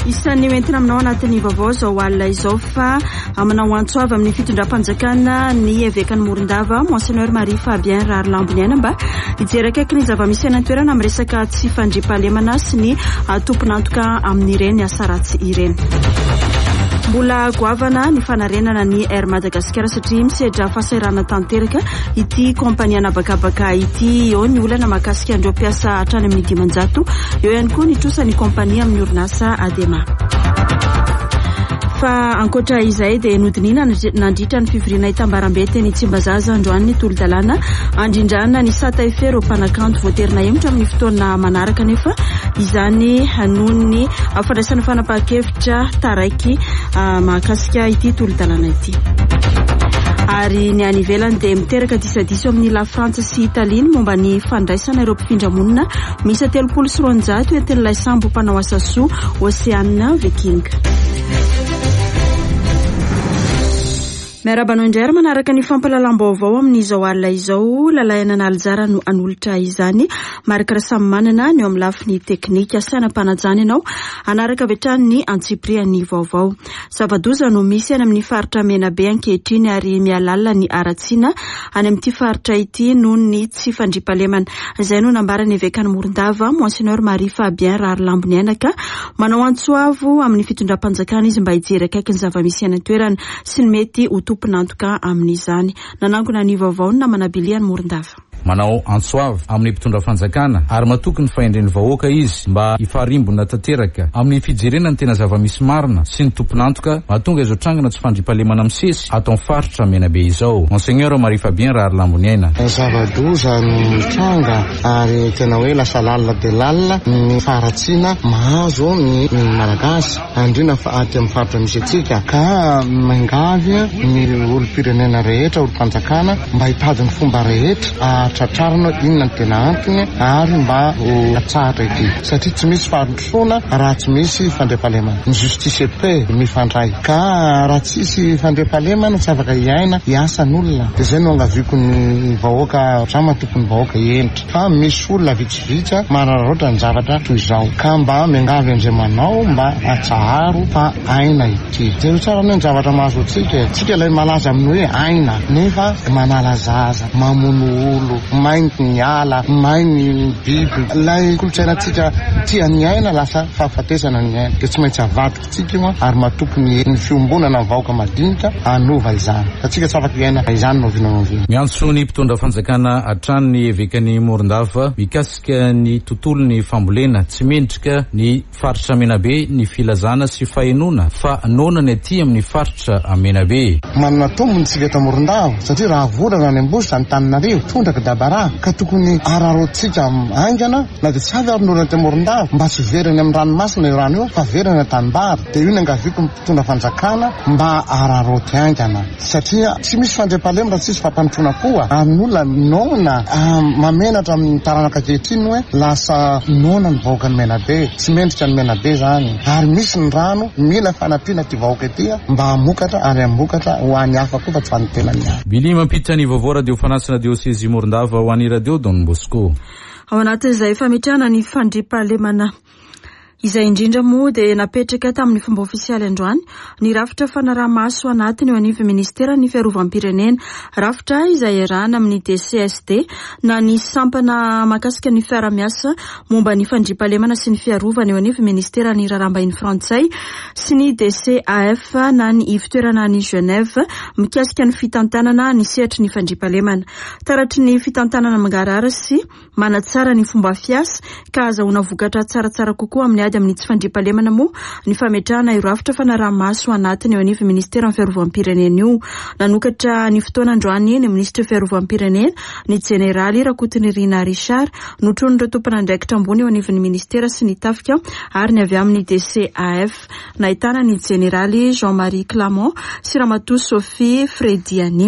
Isan'ny entina aminao anatin'ny vaovao zao alina izao fa manao antso avy amin'ny fitondram-panjakana ny evekany Morondava Monseigneur Marie Fabien Rarlamboniana mba hijery akaiky ny zava-misy any an-toerana amin'ny resaka tsy fandriam-pahalemana sy ny tompon'antoka amin'ireny asa ratsy ireny. Mbola goavana ny fanarenana ny Air Madagascar satria misedra fahasairana tanteraka ity kompania anabakabaka ity eo ny olana makasika andreo mpiasa hatrany amin'ny 500 eo ihany koa ny trosa ny kompania amin'ny orinasa Adema. Fa ankoatra izay dia nodinina nandritra ny fivoriana itambarambe teny Tsimbazaza androany ny tolodalana andrindrana ny sataifero mpanakanto voaterina hemotra amin'ny fotoana manaraka nefa izany noho ny fandraisana fanapahan-kevitra taraiky mahakasika ity tolodalana ity. Ary ny any ivelany dia miteraka disadisy amin'ny La Frantsa sy Italia momba ny fandraisana ireo mpifindra monina misy 300 entin'ilay sambo mpanao asa soa Oceana Viking. Miarabanao indray manaraka ny fampalalam-baovao amin'izao alina izao lalàna analjara no anolotra izany maraka samy manana ny eo amin'ny lafiny teknika saina mpanajany ianao anaraka vetrany ny antsipriany vaovao. Zava-doza no misy any amin'ny faritra Menabe ankehitriny ary mialalina ny aratsiana any amin'ity faritra ity noho ny tsy fandriam-pahalemana. Izay no nambarany evekany Morondava Monseigneur Marie Fabien Rarlamboniana ka manao antsoavo amin'ny fitondram-panjakana izy mba hijery akaiky ny zava-misy any an-toerana sy ny mety tompon'antoka amin'izany. Nanangona ny vaovao na manabiliany Morondava. Manao antsoavo amin'ny mpitondra fanjakana ary matoky ny fahendren'ny vahoaka izy mba hifaharimbona tanteraka amin'ny fijerena ny tena zava-misy marina sy ny tompon'antoka mahatonga izo trangana tsy fandriam-pahalemana misesy ato amin'ny faritra Menabe izao. Monseigneur Marie Fabien Rarlamboniana. Zava-doza ny tranga ary tena hoe lasa lalina de lalina ny faratsiana mahazo ny malagasy andrina aty amin'ny faritra misy atsika ka mangavy ny olo-pirenena rehetra olo-panjakana mba hitady ny fomba rehetra tratrarina inona ny tena antony ary mba ho atsahatra ity satria tsy misy fahadrosoana raha tsy misy fandriam-pahalemana. Ny justice pe mifandray ka raha tsisy fandriam-pahalemana tsy afaka hiaina hiasan'olona dia zay no angaviko ny vahoaka drama tompon'ny vahoaka henitra fa misy olona vitsivitsy manararaotra ny zavatra toy izao ka mba miangavy andriamanao mba atsaharo fa aina ity dia tsara ny zavatra mahazo tsika ilay malaza amin'ny hoe aina nefa manala zaza mamono olo mainty ny ala mainy biby ilay kolotsainatsika tia ny aina lasa fahafatesana ny aina dia tsy maintsy avadika tsika io ary matoky ny fiombonana ny vahoaka madinika anova izany fa tsika tsy afaka iaina izany no vinanaovina. Miantso ny mpitondra fanjakana hatrany ny evekany Morondava mikasika ny tontolon'ny fambolena tsy mendrika ny faritra Menabe ny filazana sy fahenona fa nonany aty amin'ny faritra Menabe. Manana tombony tsika eto Morondava satria raha vorana any ambosy zany Tananarivo tondraka dabara ka tokony ararotsika aingana na dia tsy avy aron'olona te Morondava mba tsy veriny amin'ny ranomasina io rano io fa veriny an-tanimbary dia io ny angaviko mpitondra fanjakana mba araroty aingana satria tsy misy fandriam-pahalemana tsisy fampanotrona koa ary ny olona nona mamenatra amin'ny taranaka ankehitriny hoe lasa nona ny vahoaka ny Menabe tsy mendrika ny Menabe zany ary misy ny rano mila fanampiana ty vahoaka ity mba hamokatra ary hamokatra ho any hafa koa fa tsy fanotena ny hafa. Bili mampiditra ny vaovao radio fanasina diosezi Morondava ho any radio Don Bosco. Ao anatin'izay fametrahana ny fandriam-pahalemana izay indrindra moa dia napetraka tamin'ny fomba ofisialy androany ny rafitra fanaraha-maso anatiny eo anivy ministera ny fiarovam-pirenena rafitra izay iarahana amin'ny DCSD na ny sampana makasika ny fiara-miasa momba ny fandriam-pahalemana sy ny fiarovana eo anivy ministera ny rarambahiny frantsay sy ny DCAF na ny ivitoerana ny Genève mikasika ny fitantanana ny sehatry ny fandriam-pahalemana taratry ny fitantanana mangarara sy manatsara ny fomba fiasa ka azahoana vokatra tsaratsara kokoa amin'ny ady amin'ny tsy fandriam-pahalemana moa ny fametrahana io rafitra fanaraha-maso anatiny eo anivy ministera ny fiarovam-pirenena io nanokatra ny fotoana androany ny ministra fiarovam-pirenena ny jeneraly Rakotony Rina Richard notrony ireo tompon'andraikitra ambony eo anivy ny ministera sy ny tafika ary ny avy amin'ny DCAF nahitana ny jeneraly Jean-Marie Clamont sy ramatoa Sophie Frediani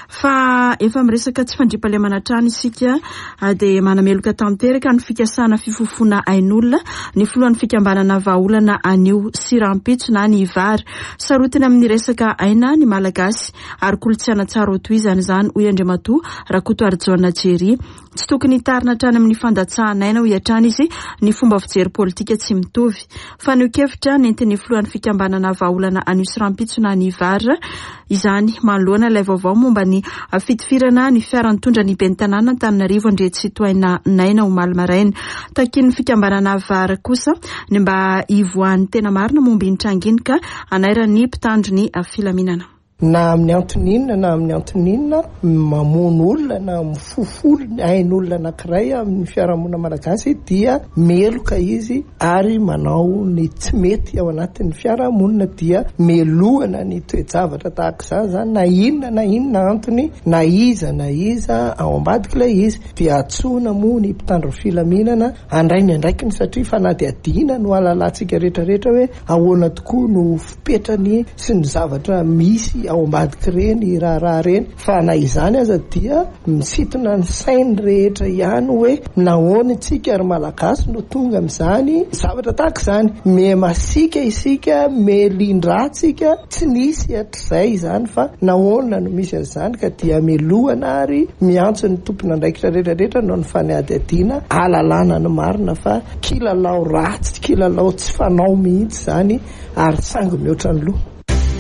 fa efa miresaka tsy fandriam-pahalemana trano isika dia manameloka tanteraka ny fikasana fifofona ain'olona ny filohan'ny amin'ny fikambanana vahaolana anio Sirampitso na ny Vary. Sarotiny amin'ny resaka aina ny malagasy ary kolontsaina tsara toizany izany hoy Andriamatoa Rakoto Arjona Jery. Tsy tokony tarina hatrany amin'ny fandatsahana hoy hatrany izy ny fomba fijery politika tsy mitovy. Fa nio-kevitra nentin'ny filohan'ny fikambanana vahaolana anio Sirampitso na ny Vary izany manoloana ilay vaovao momba ny fitifirana ny fiara-nitondra ny ben'ny tanàna Antananarivo Andriatsitoaina Naina ho Malmaraina. Takin'ny fikambanana Vary kosa ny mba ivoan'ny tena marina momba iny tranginika anairany mpitandro ny filaminana. Na amin'ny antoninina na amin'ny antoninina mamono olona na mifofolo ain'olona anankiray amin'ny fiarahamonina malagasy dia meloka izy ary manao ny tsy mety ao anatin'ny fiarahamonina dia melohana ny toejavatra tahaka izany na inona antony na iza ao ambadika ilay izy dia atsoina moa ny mpitandro filaminana andrainy andraikiny satria fa na dia adina no alalantsika rehetrarehetra hoe ahoana tokoa no fipetrany sy ny zavatra misy ao ambadika reny raha reny fa na izany aza dia misitona ny sainy rehetra ihany hoe nahoana tsika ary malagasy no tonga amin'izany zavatra tahaka izany me masika isika me lindratsika tsy nisy hatr'izay izany fa nahoana no misy an'izany ka dia melohana ary miantso ny tompona andraikitra rehetrarehetra no ny fanadiadiana alalana ny marina fa kilalao ratsy kilalao tsy fanao mihitsy izany ary sango mihoatra ny loha.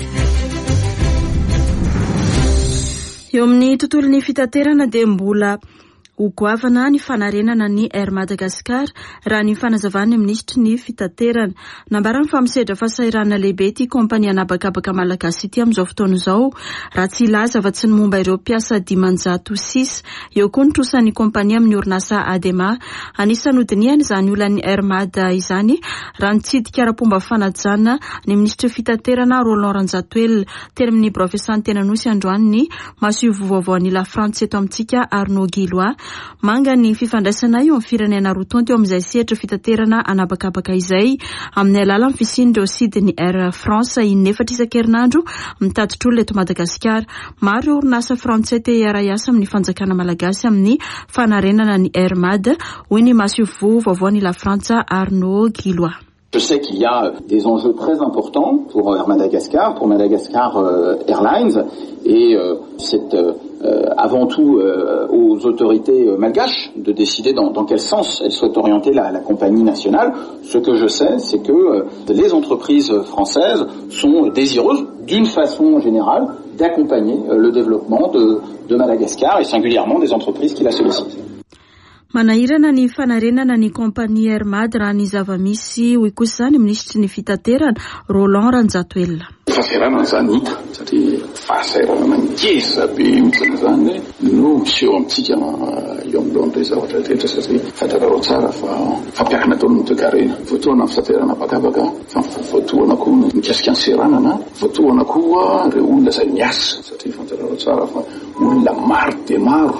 Eo amin'ny tontolon'ny fitaterana dia mbola hogoavana ny fanarenana ny Air Madagascar raha ny fanazavany ministry ny fitaterana. Nambara ny famosedra fasahirana lehibe ity kompania anabakabaka malagasy ity amin'izao fotoana izao raha tsy ilaza fa tsy ny momba ireo mpiasa 506. Eo koa ny trosan'ny kompania amin'ny orinasa Adema. Anisany hodiniana izany olan'ny Air Mada izany raha nitsidika ara-pomba fanajana ny ministry fitaterana Roland Ranjatoel teny amin'ny profesany Tenanosy androany ny mahasoa vaovaon'ny La France eto amintsika Arnaud Guillois. Manga ny fifandraisana eo amin'ny firenena roa teo amin'izay sehatra fitaterana anabakabaka izay amin'ny alalan'ny fisindreo sidiny Air France inefatra isan-kerinandro mitatitr'olona eto Madagasikara. Maro orinasa frantsay te hiara-iasa amin'ny fanjakana malagasy amin'ny fanarenana ny Air Mad hoy ny mahasoa vaovaon'ny La France Arnaud Guillois. Je sais qu'il y a des enjeux très importants pour Air Madagascar, pour Madagascar Airlines, et c'est avant tout aux autorités malgaches de décider dans quel sens elles souhaitent orienter la compagnie nationale. Ce que je sais, c'est que les entreprises françaises sont désireuses, d'une façon générale, d'accompagner le développement de Madagascar et singulièrement des entreprises qui la sollicitent. Manahirana ny fanarenana ny kompania Air Mad raha ny zava-misy hoy kosa ny ministry ny fitaterana Roland Ranjatoel. Fahasahiranana zany hita satria fahasahiranana ngeza be mitsana zany no miseho amintsika eo amin'ilon'ireo zavatra rehetra satria fantarao tsara fa fampiakina taon'ny toekarena voatoana amin'ny fitaterana bakabaka fa voatoana koa mikasika ny seranana voatoana koa ireo olona izay miasa satria fantarao tsara fa olona maro dia maro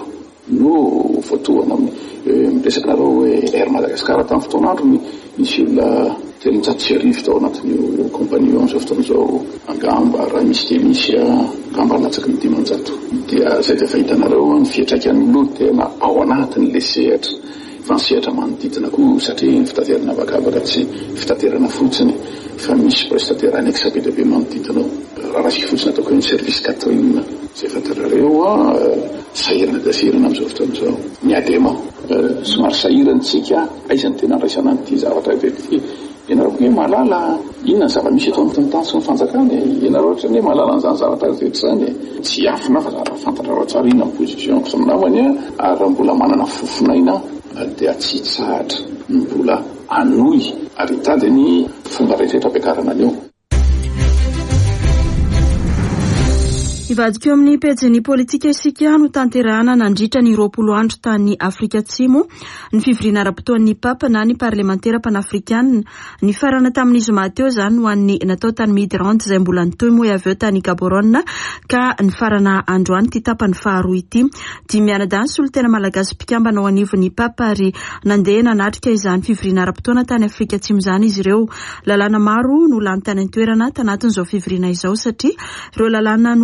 no voatoana miresakanareo hoe Air Madagascar tamin'ny fotoan'andro misy olona telonjato sy arivo tao anatin'io kompania amin'izao fotoana izao angamba raha misy angamba latsaky ny 500 dia izay dia fahitanareo ny fiantraikan'ny loha tena ao anatin'le sehatra fa ny sehatra manodidina koa satria ny fitaterana bakabaka tsy fitaterana fotsiny fa misy prestataire annexe be dia be manodidina raha rasika fotsiny ataoko hoe ny service catering izay fantarareo sahirana dasirana amin'izao fotoana izao ny Adema somary sahirantsika aizany tena andraisana an'ity zavatra be ianareo hoe malala inona ny zava-misy eto amin'ny tany sy ny fanjakany ianareo ohatra hoe malala an'izany zavatra rehetra zany tsy afina fa fantatrareo tsara inona ny position sy ny namany ary raha mbola manana fofinaina dia tsy tsahatra mbola anohy ary hitady ny fomba rehetrarehetra ampiakarana anio. Ivadika eo amin'ny pejin'ny politika isika no tanterahana nandritra ny 20 andro tany Afrika Atsimo ny fivoriana ara-potoan'ny papa na ny parlementera panafrikanina ny farana tamin'ny zoma teo izany ho an'ny natao tany migrante izay mbola nitoy moa avy eo tany Gaborone ka ny farana androany ity tapany faharoa ity dimianadansy olo tena malagasy mpikambana ao anivon'ny papa ary nandeha nanatrika izany fivoriana ara-potoana tany Afrika Atsimo izany izy ireo. Lalàna maro no lany tany an-toerana tanatin'izao fivoriana izao satria ireo lalàna no lanin'izy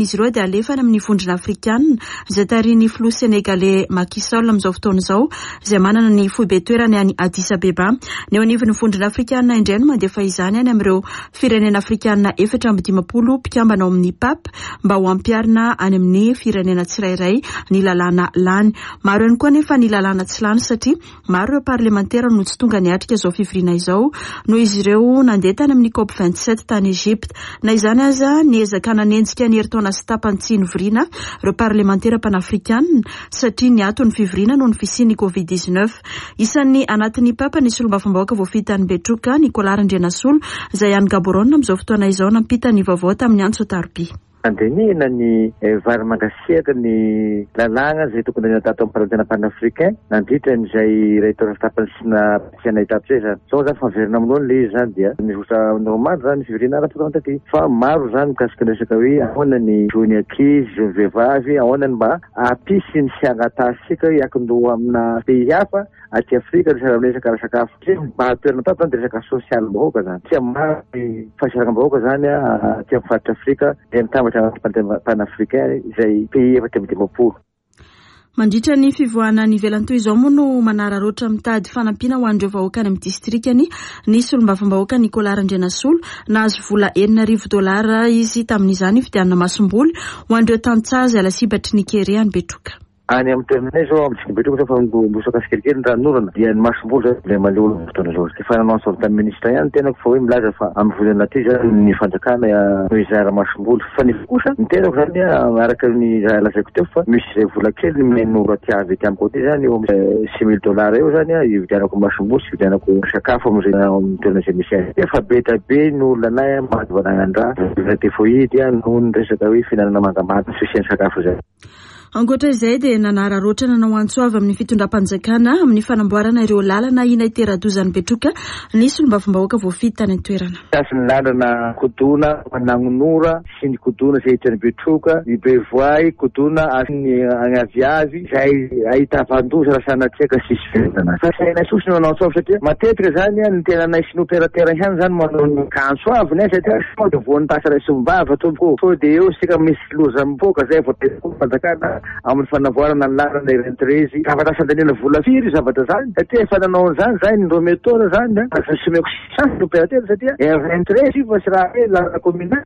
izy ireo dia alefana amin'ny vondrona afrikanina izay tarihin'ny filoha senegalais Macky Sall amin'izao fotoana izao izay manana ny foibe toerany any Addis Abeba. Ny eo anivon'ny vondrona afrikanina indray no mandefa izany any amin'ireo firenena afrikanina 450 mpikambana ao amin'ny PAP mba ho ampiarina any amin'ny firenena tsirairay ny lalàna lany. Maro ihany koa nefa ny lalàna tsy lany satria maro ireo parlementera no tsy tonga niatrika izao fivoriana izao noho izy ireo nandeha tany amin'ny COP 27 tany Egypte. Na izany aza niezaka nanenjika ny herintaona sy tapany tsy novoriana ireo parlementera panafrikanina satria niato ny fivoriana noho ny fisian'ny COVID-19. Isan'ny anatin'ny PAP ny solombavambahoaka voafitany Betroka Nicolas Randrianasolo izay any Gaborone amin'izao fotoana izao nampita ny vaovao tamin'ny andro Sotarby. Andenina ny vary mangasiaka ny lalàna izay tokony natato amin'ny parlementaire panafricain nandritra n'izay rehetra tapany sy na pasiana etape zay zany. Zao zany faverina amin'olo le izy zany dia nivotra normal zany fivoriana ara-tokana taty. Fa maro zany mikasika ny resaka hoe ahoana ny joiny ankizy, joiny vehivavy, ahoana ny mba ampisy ny siangatasika iakin-doha amina pays hafa aty Afrika resaka sakafo. Mba toerana tato zany dia resaka sosialim-bahoaka zany. Tsy maro fahasiaram-bahoaka zany aty amin'ny faritra Afrika dia mitambatra panafricain izay pays efa-dimapolo. Mandritra ny fivoahana ny ivelany toy izao moa no manararoatra mitady fanampiana ho an'ireo vahoaka any amin'ny distrikany ny solombavambahoaka Nicolas Randrianasolo nahazo vola $9,000 izy tamin'izany fidianana masom-boly ho an'ireo tantsazy ala sibatry Nikeria ny Betroka. Any amin'ny toerana zao amin'ny Betroka fa mbosaka kelikely ranorana dia ny masom-boly zao le maleo fotoana zao. Efa nanao sorta ministra ihany tenako fa hoe milaza fa amin'ny volana aty zany ny fanjakana no izara masom-boly fa ny kosa ny tenako zany araka ny lazaiko teo fa misy izay vola kely ny menora aty avy aty amiko aty zany eo $6,000 eo zany ividianako masom-boly sy ividianako sakafo amin'ny toerana izay misy azy. Efa be tabe ny olona anay mahavananandra tifoidy noho ny resaka hoe fihinanana mangamanga sy fisiany sakafo zay. Ankoatra izay dia nanararoatra nanao antsoavy amin'ny fitondram-panjakana amin'ny fanamboarana ireo lalana ina iteradozan'ny Betroka ny solombavambahoaka voafidy tany an-toerana. Tasy ny lalana kodona Manangonora sy ny kodona izay hitany Betroka, ny Bevoay, kodona ny Agnaviavy izay ahita vandoza rasana tseka sisy fentana. Fa saina sosi no manao antsoavy satria matetika zany ny tena naisy ny operatera ihany zany manao ny antsoavy ny satria sao voan'ny tasa ray sombava tompoko. So dia eo sika misy loza mipoka zay voatetika fanjakana amin'ny fanavoarana ny lalana irentrezi afatasandaniana vola firy zavatra zany satria efa nanao zany ny rometora zany simeko sisany opérateur satria irentrezi fa sy raha hoe lalana communal.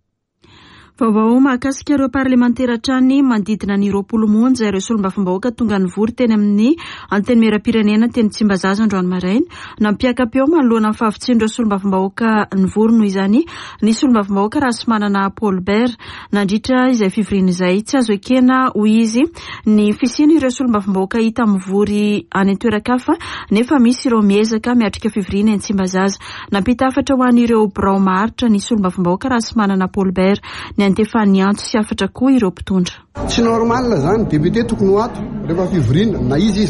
Vaovao mahakasika ireo parlementera trany mandidina ny 20 monja ireo solombavambahoaka tonga nivory teny amin'ny anteny mera-pirenena teny Tsimbazaza androany maraina nampiaka-peo manoloana ny fahavitsen'ireo solombavambahoaka nivory noho izany ny solombavambahoaka Rasimanana Paulbert nandritra izay fivoriana izay tsy azo ekena hoy izy ny fisiany ireo solombavambahoaka hita mivory any an-toerakafa nefa misy ireo miezaka miatrika fivoriana eny Tsimbazaza. Nampita hafatra ho an'ireo birao maharitra ny solombavambahoaka Rasimanana Paulbert antefany antso sy afatra koa ireo mpitondra. Tsy normal zany député tokony ho ato rehefa fivoriana na izy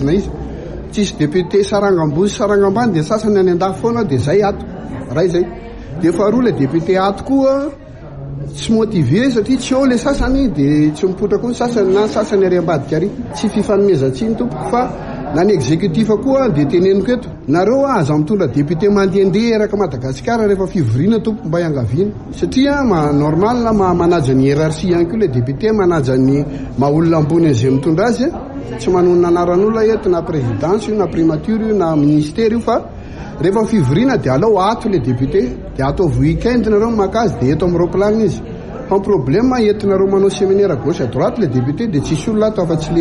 tsisy député sarangambony sarangambany dia sasany any an-dafy foana dia zay ato raha izay dia faharoa le député ato koa tsy motivé satria tsy eo le sasany dia tsy mipotra koa sasany na sasany ary ambadika ary tsy fifanomezantsiny tompoko fa na ny exécutif koa dia teneniko eto nareo aza mitondra député mandehandeha eraka Madagasikara rehefa fivoriana tompo mba hiangaviana satria normal manaja ny hiérarchie ihany koa le député manaja ny maolona ambony izay mitondra azy tsy manonona anaran'olona eto na présidence io na primature io na ministère io fa rehefa fivoriana dia alao ato le député dia ataovy week-end nareo makazy dia eto amin'ny roplanina izy fa problème entinareo manao séminaire gauche à droite le député dia tsisy olona ato afa-tsy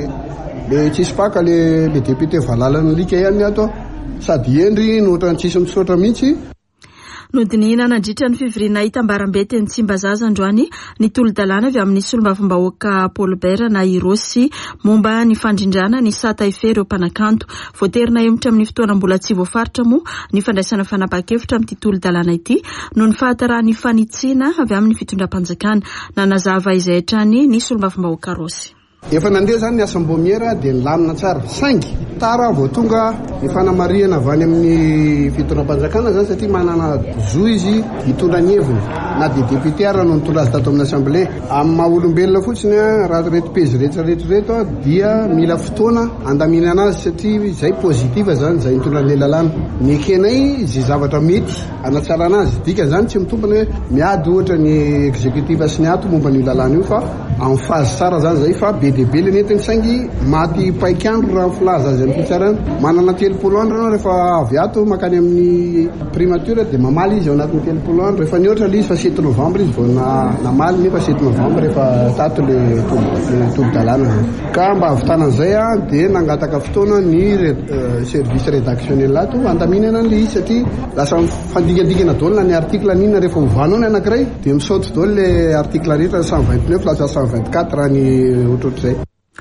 le tsisy paka le député valalana lika ihany ato sady endry nohatra tsisy misaotra mihitsy. Nodinina nandritra ny fivoriana hitambarambe teny Tsimbazaza androany ny tolo-dalàna avy amin'ny solombavambahoaka Paulbert na Irosy momba ny fandrindrana ny sata ife ireo mpanakanto voaterina emitra amin'ny fotoana mbola tsy voafaritra moa ny fandraisana fanapa-kevitra amin'ity tolo-dalàna ity no ny fahatarany fanitsiana avy amin'ny fitondram-panjakana nanazava izay hatrany ny solombavambahoaka Rosy. efa nandeha zany ny asam-bomiera dia nilamina tsara saingy tara vao tonga ny fanamariana avy any amin'ny fitondram-panjakana zany satria manana zo izy hitondra ny heviny na dia député ara no nitondra azy tato amin'ny assemblée amin'ny maha-olombelona fotsiny raha reto-pezi rehetrarehetrareto dia mila fotoana andamina anazy satria izay pozitiva zany zay nitondra ny lalàna ny kenay zay zavatra mety anatsara anazy dika zany tsy mitombana hoe miady ohatra ny exécutif sy ny ato momba ny lalàna io fa amin'ny fazy tsara zany zay fa be dia be le netiny saingy maty paikandro raha filaza azy amin'ny fitsarana manana 30 andro anao rehefa avy ato makany amin'ny primature dia mamaly izy ao anatin'ny 30 andro rehefa nihoatra le izy fa 7 novembre izy vao namaly nefa 7 novembre rehefa tato le tolo-dalàna ka mba avitanan'izay dia nangataka fotoana ny service rédactionnel ato andaminana an'le izy satria lasa fandigadigana daolina ny article ninona rehefa hovanao ny anankiray dia misaoty daolo le article rehetra 129 lasa 124 raha ny ohatrohatr'izay.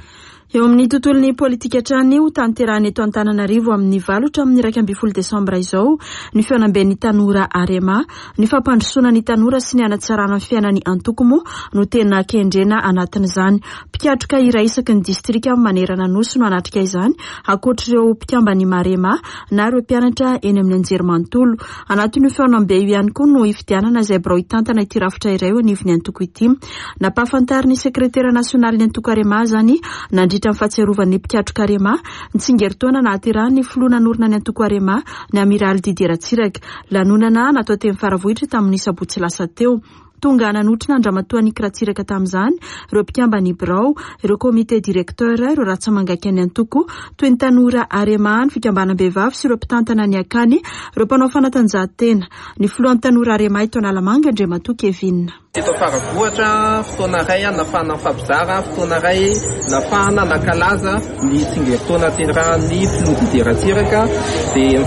Eo amin'ny tontolon'ny politika hatrany io tanterahany eto Antananarivo amin'ny valotra amin'ny 12 Desambra izao ny feonamben'ny tanora Arema ny fampandrosoana ny tanora sy ny anatsarana ny fiainany antoko moa no tena kendrena anatin'izany. Mpiatroka iray isaky ny distrika manerana nosy no anatrika izany ankoatr'ireo mpikambany Marema na ireo mpianatra eny amin'ny Anjerimanontolo. Anatin'io feonambe io ihany koa no ifidianana izay birao hitantana ity rafitra iray eo anivon'ny antoko ity. Nampahafantariny sekretera nasionaly ny antoko Arema zany nandritra amin'ny fahatsiarovan'ny mpiatroka Arema nitsingeritoana nahaterahany filoana norina ny antoko Arema ny Amiraly Didier Ratsiraka. Lanonana natao teny Faravohitra tamin'ny sabotsy lasa teo. Tonga nanotrina andramatoa ny Ratsiraka tamin'izany ireo mpikambany birao, ireo komite directeur, ireo ratsamangaka ny antoko toy ny tanora Arema, ny fikambanam-behivavy sy ireo mpitantana ny akany, ireo mpanao fanatanjahantena. Ny filohan'ny tanora Arema ito Analamanga Andriamatoa Kevin. Teto Faravohitra fotoana iray nafana fampizara, fotoana iray nafana nakalaza ny tsingeritoana terahan'ny filoha Didier Ratsiraka dia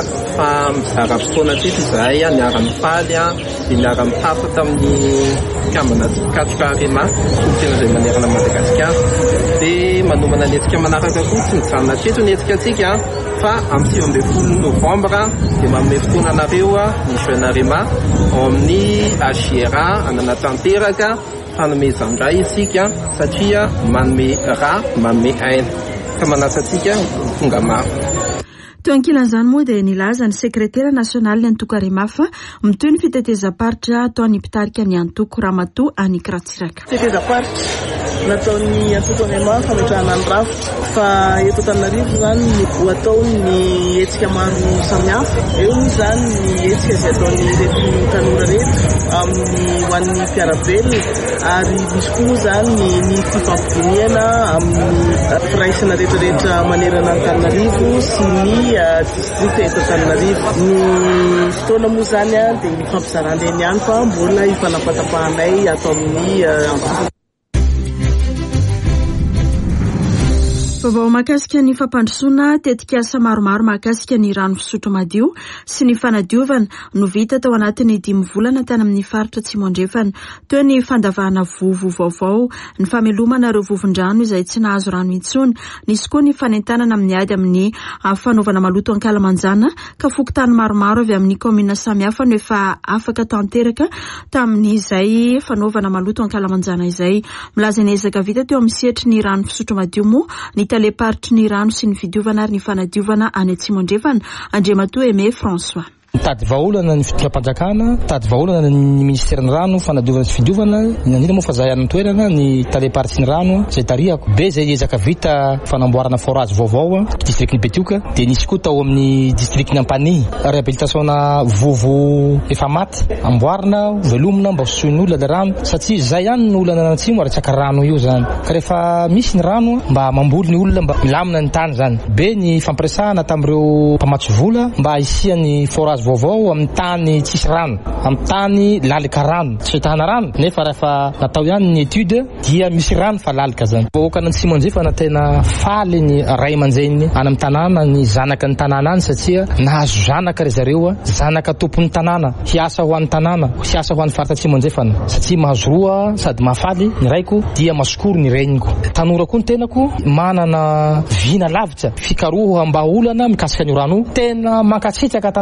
mifamizara fotoana teto izahay niara-mifaly dia niara-mihafa tamin'ny mpikambana katroka Arema tena izay manerana Madagasikara dia manomana ny hetsika manaraka koa tsy mijanona teto ny hetsikatsika fa amin'ny 9 Novembre dia manome fotoana anareo ny jeune Arema ao amin'ny AGRA anana tanteraka fanomezandray isika satria manome ra manome aina ka manasatsika tonga maro. Teo ankilan'izany moa dia nilaza ny sekretera nasionaly ny antoko Arema fa mitoy ny fitetezam-paritra ataony mpitarika ny antoko Ramatoa Annick Ratsiraka. Fitetezam-paritra nataony antoko Arema fametrahana ny rafitra fa eto Antananarivo zany ho atao ny hetsika maro samihafa. Eo zany ny hetsika izay ataony reto tanora reto amin'ny hoan'ny mpiarabelona ary misy koa zany ny fifampidiniana amin'ny firaisana rehetrarehetra manerana Antananarivo sy ny distrikta eto Antananarivo. Ny fotoana moa zany dia ny fampizarandeny ihany fa mbola hifanapatapahanay atao amin'ny Vaovao mahakasika ny fampandrosoana tetikasa maromaro mahakasika ny rano fisotro madio sy ny fanadiovana no vita tao anatin'ny 5 volana tany amin'ny faritra Tsimondrefana. Teo ny fandavahana vovo vaovao, ny famelomana ireo vovon-drano izay tsy nahazo rano intsony, nisy koa ny fanentanana amin'ny ady amin'ny fanaovana maloto Ankalamanjana ka fokotany maromaro avy amin'ny komina samihafa no efa afaka tanteraka tamin'izay fanaovana maloto Ankalamanjana izay. Milaza ny ezaka vita teo amin'ny sehatry ny rano fisotro madio moa ny taleparitry ny rano sy ny fidiovana ary ny fanadiovana any Tsimondrefana. Andriamatoa Aimé François. Tady vaolana ny fitondram-panjakana, tady vaolana ny ministera ny rano, fanadiovana sy fidiovana, indrindra moa fa zahay amin'ny toerana ny taleparitry ny rano zay tariako. Be zay ezaka vita fanamboarana forage vaovao distriktin'ny Betioka, dia nisy koa tao amin'ny distriktin'ny Ampany réhabilitationna vovo efa maty, amboarina, velomina mba hosohin'olona le rano satria zay ihany ny olana antsimo aratsaka rano io zany. Ka rehefa misy ny rano mba mamboly ny olona mba milamina ny tany zany. Be ny fampiresahana tamin'ireo mpamatsy vola mba hisian'ny forage vaovao amin'ny tany tsisy rano, amin'ny tany lalika rano, tsy fitahana rano nefa rehefa natao ihany ny étude dia misy rano fa lalika zany. Vahoaka ny Tsimondrefana tena faly ny ray aman-dreny any amin'ny tanàna ny zanaka ny tanàna any satria nahazo zanaka ry zareo, zanaka tompon'ny tanàna, hiasa ho an'ny tanàna, hiasa ho an'ny faritra Tsimondrefana satria mahazo roa sady mahafaly. Ny raiko dia masokoro ny reniko. Tanora koa ny tenako manana vina lavitra fikaroha mba olana mikasika ny rano, tena mankatsitsaka tanteraka ny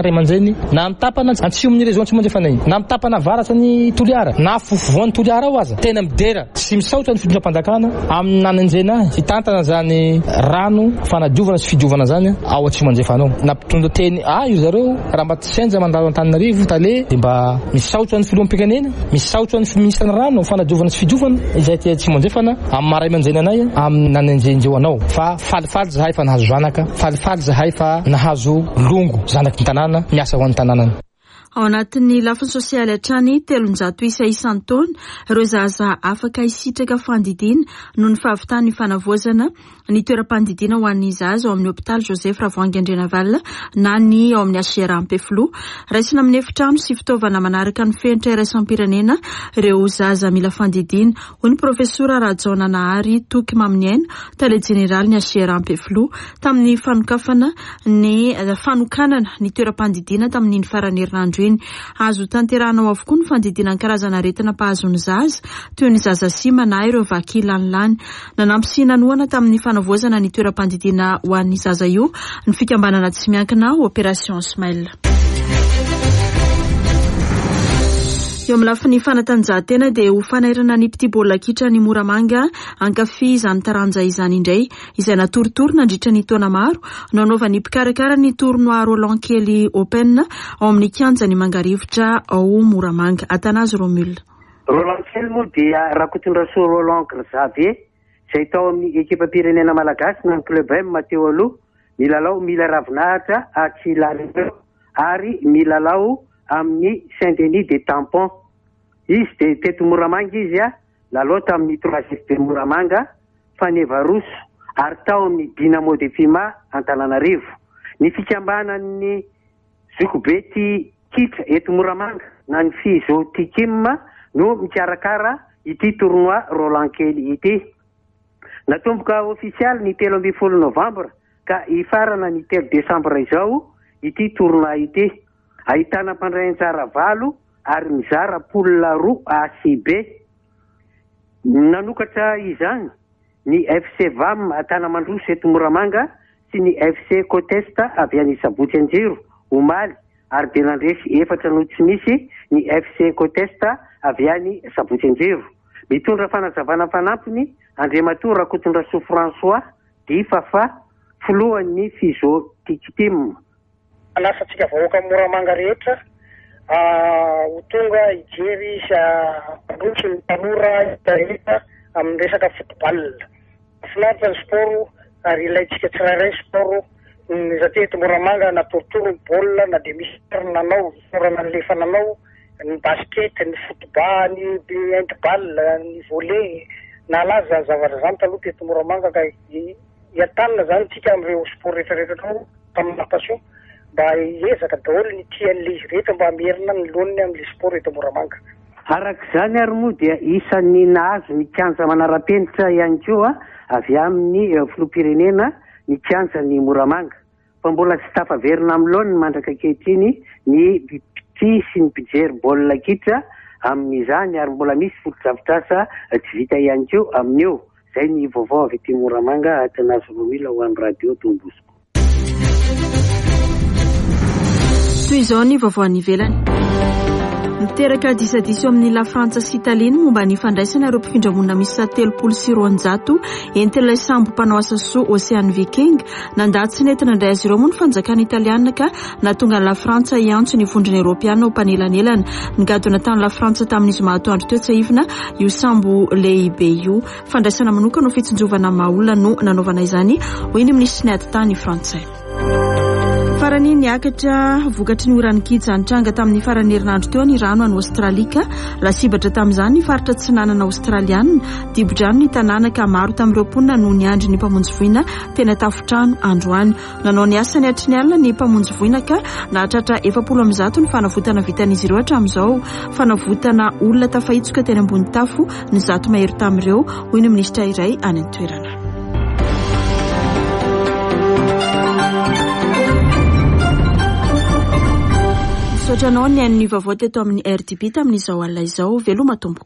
ray aman-dreny na mitapana antsimo ny région tsy manjefanay na mitapana varatra ny Toliara na fofovoan'ny Toliara ao aza tena midera sy misaotra ny fitondram-panjakana amin'ny nananjena hitantana zany rano fanadiovana sy fidiovana zany ao atsimo manjefanao na mpitondra teny io zareo raha mba tsy senja mandalo Antananarivo tale de mba misaotra ny filoham-pirenena misaotra ny ministra ny rano fanadiovana sy fidiovana izay ty atsimo manjefana amin'ny maray aman-dreny anay amin'ny nananjenjeo anao fa falifaly zahay fa nahazo zanaka falifaly zahay fa nahazo longo zanaky ny tanàna miasa ho an'ny tanànany. Ao anatin'ny lafiny sosialy hatrany 300 isa isan-taona ireo zaza afaka hisitraka fandidiana noho ny fahavitany fanavoazana ny toeram-pandidiana ho an'ny zaza ao amin'ny hôpitaly Joseph Ravoahangy Andrenavalona na ny ao amin'ny HCR Ampeflo. Raisina amin'ny efitrano sy fitaovana manaraka ny fenitra iraisam-pirenena ireo zaza mila fandidiana ho ny profesora Rajona Nahary Toky Mamniaina tale jeneraly ny HCR Ampeflo tamin'ny fanokafana ny fanokanana ny toeram-pandidiana tamin'ny farany herinandro iny. Azo tanteranao avokoa ny fandidiana karazana aretina mpahazony zaza toy ny zaza sima na ireo vaky lanilany. Nanampy sy nanoana tamin'ny fanavoazana ny toeram-pandidiana ho an'ny zaza io ny fikambanana tsy miankina Opération Smile. Eo amin'ny lafiny fanatanjahantena dia ho fanairana ny petit baolina kitra ny Moramanga ankafy izany taranja izany indray izay natoritory nandritra ny taona maro nanaova ny mpikarakara ny tournoi Roland Kelly Open ao amin'ny kianja ny Mangarivotra ao Moramanga. Atanazy Romul. Roland Kelly moa dia rakotondra-so Roland Xavier izay tao amin'ny ekipa pirenena malagasy na ny club M teo aloha milalao mila ravinahitra Atsilareo ary milalao amin'ny Saint-Denis de Tampon. Izy de teto Moramanga izy lalota amin'ny 3FP Moramanga Fanevaroso ary tao amin'ny Dynamo de Fima Antananarivo. Ny fikambanan'ny Zokobety kitra eto Moramanga na ny Fizo Tikim no mikarakara ity tournoi Roland Kelly ity. Natomboka ofisialy ny 13 Novambra ka ifarana ny 3 Desambra izao ity tournoi ity. Ahitana mpandray anjara 8 ary mizara poula 2 A sy B. Nanokatra izany ny FC VAM Tanamandroso eto Moramanga sy ny FC Kotesta avy any Sabotsy Anjiro omaly ary de nandresy 4 no tsy misy ny FC Kotesta avy any Sabotsy Anjiro. Mitondra fanazavana fanampiny Andriamatoa Rakotondra-so François Difafa foloan'ny Fizo Tikitim. Anasantsika vahoaka Moramanga rehetra ho tonga ijery roky ny tanora rehetra amin'ny resaka football. Finaritra ny sport ary ilayntsika tsirairay sport satria eto Moramanga natorotoro ny baolina na de misy nanao sorana lefa nanao ny basket, ny football, ny handball, ny volley nalaza zavatra zany taloha teto Moramanga ka iatanina zany tsika amin'ireo sport rehetrarehetra ao tamin'ny passion mba ezaka daholo ny tian'le izy rehetra mba merina ny loniny amin'le sport eto Moramanga. Arak'izany ary moa dia isan'ny nahazo ny kianja manara-penitra ihany koa avy amin'ny filoham-pirenena ny kianja ny Moramanga. Fa mbola tsy tafaverina amin'ny laony mandraka ankehitriny ny mpity sy ny mpijery baolina kitra amin'izany ary mbola misy foto-drafitrasa tsy vita ihany koa amin'io. Zay ny vaovao avy ety Moramanga Atanazy Romila ho an'ny radio Dombosiko. Toy izao ny vaovao any ivelany. Miteraka disadisy amin'ny La Frantsa sy Italia momba ny fandraisana ireo mpifindramona misy 300 entin'ilay sambo mpanao asa soa Ocean Viking nandatsy nentina indray azy ireo moa ny fanjakana italiana ka natonga La Frantsa iantso ny vondrona Europiana ho mpanelanelana. Nigadona tany La Frantsa tamin'ny zoma atoandro teo tsaivina io sambo lehibe io. Fandraisana manokana no fitsinjovana maolona no nanaovana izany hoy ny minisitry ny ady tany Frantsay. Farany niakatra vokatry ny orany kija nitranga tamin'ny farany herinandro teo ny rano any Australika lasibatra tamin'izany ny faritra tsinanana Australiana dibodrano ny tanàna ka maro tamin'ireo mponina no niandry ny mpamonjy voina tena tafotrano androany. Nanao ny asany hatry ny alina ny mpamonjy voina ka nahatratra 400 ny fanavotana vitan'izy ireo hatramin'izao. Fanavotana olona tafahitsoka teny ambony tafo ny zato mahery tamin'ireo hoy ny minisitra iray any an-toerana. Sotranao ny an'ny vaovao teto amin'ny RTP tamin'izao alina izao veloma tombo.